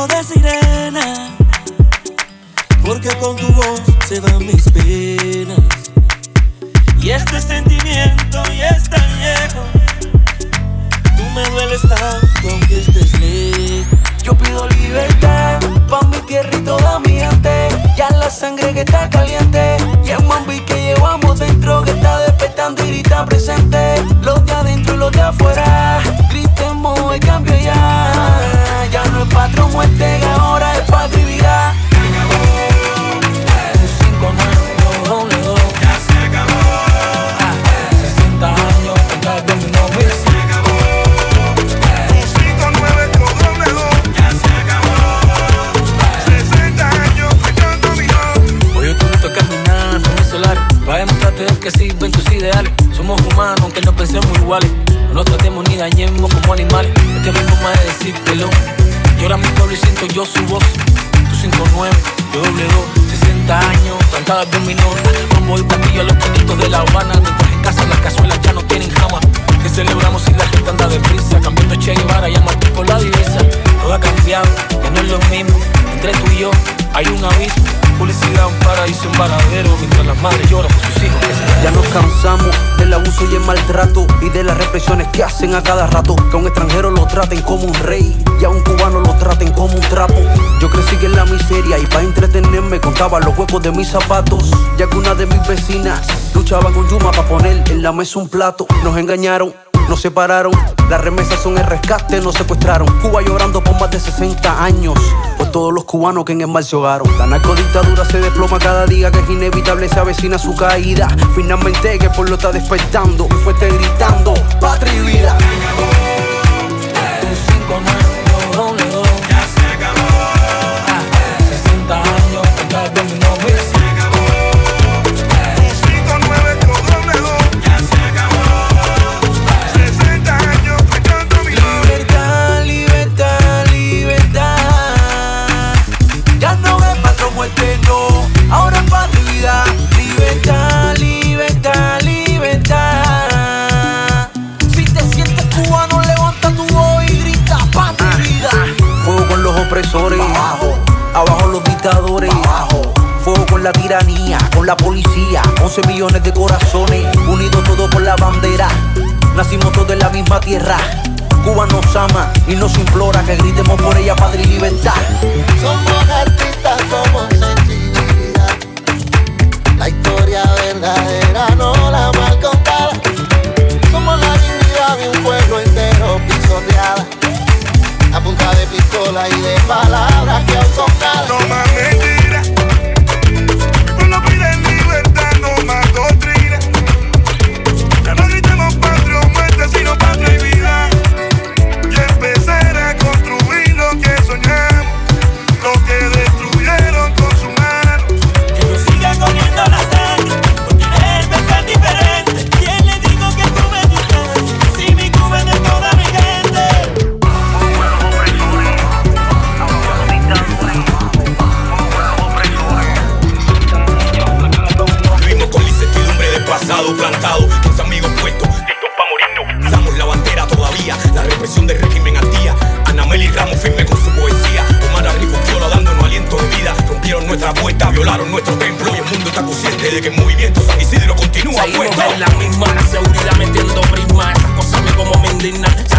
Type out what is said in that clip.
canto de sirena, porque con tu voz se van mis penas. Y este sentimiento ya es tan viejo, tú me dueles tanto aunque estés lejos. Yo pido libertad pa' mi tierra y toda mi gente. Ya la sangre que está caliente y el mambi que llevamos dentro que está despertando y grita presente. Los de adentro y los de afuera, gritemos el cambio ya. Ya no es patrón muerte, que ahora es patria y vida. 5-9-2-2. Ya se acabó. 60 años contra el dominó. Pa' demostrarte que sirven tus ideales. Somos humanos aunque no pensemos iguales. No nos tratemos ni dañemos como animales. Esta es mi forma de decírtelo. Llora mi pueblo y siento yo su voz. Tú 5-9, yo 2. 60 años, plantada dominó. Mambo y platillo, los tonitos de La Habana. Mientras en casa las cazuelas ya no tienen jama. Que celebramos si la gente anda deprisa. Cambiando Che Guevara y a Martín por la divisa. Todo ha cambiado, ya no es lo mismo. Entre tú y yo hay un abismo. Publicidad, un paraíso, un varadero. Mientras las madres lloran por sus hijos. Ya nos cansamos del abuso y el maltrato y de las represiones que hacen a cada rato. Que a un extranjero lo traten como un rey y a un cubano lo traten como un trapo. Yo crecí en la miseria y para entretenerme contaba los huecos de mis zapatos. Ya que una de mis vecinas luchaba con Yuma para poner en la mesa un plato. Nos engañaron, nos separaron. Las remesas son el rescate, nos secuestraron. Cuba llorando por más de 60 años por todos los cubanos que en el mar se ahogaron. La narcodictadura se desploma cada día, que es inevitable se avecina su caída. Finalmente que el pueblo está despertando y fuerte gritando patria y vida. 5-9-2-2. Ya se acabó. 60 años contra el dominó. Ahora es patria y vida. Libertad, libertad, libertad. Si te sientes cubano, levanta tu voz y grita patria y vida. Fuego con los opresores, abajo los dictadores. Fuego con la tiranía, con la policía. 11 millones de corazones, unidos todos por la bandera. Nacimos todos en la misma tierra. Cuba nos ama y nos implora que gritemos por ella patria y libertad. Somos artistas, somos sensibilidad. La historia verdadera, no la mal contada. Somos la dignidad de un pueblo entero pisoteada. A punta de pistola y de palabras que aún son nada. No más mentiras. Mi pueblo pide libertad, no más doctrina. Ya no gritemos patria o muerte, sino patria y vida. Y empezar a construir lo que soñamos, lo que destruyeron con sus manos. Que no siga corriendo la sangre, porque él pensar diferente. ¿Quién le digo que tú me dices? Si mi Cuba es de toda mi gente. Vivimos con la incertidumbre del pasado plantado, los amigos puestos, listos pa' morirnos. Usamos la bandera todavía, la represión del régimen al día. Ana Meli Ramos firme con su poesía. Omar Arriba Fiola dándonos aliento de vida. Rompieron nuestra puerta, violaron nuestro templo. Y el mundo está consciente de que el movimiento San Isidro continúa Seguimos puesto. en la misma, la seguridad metiendo prisma. Esas cosas a mí como me indignan.